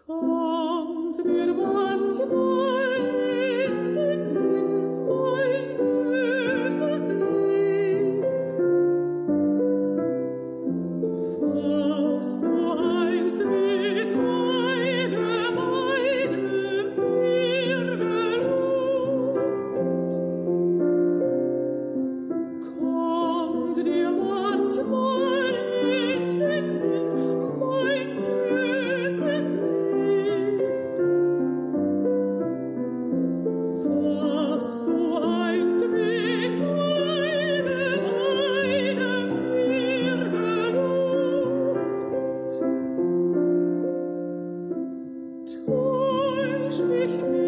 Kommt dir manchmal in den Sinn, mein süßes Lieb, was du einst mit Freude mir gelobt? Kommt dir manchmal in den Sinn, mein süßes Lieb, was du einst mit Freude mir gelobt? Täusch mich nicht.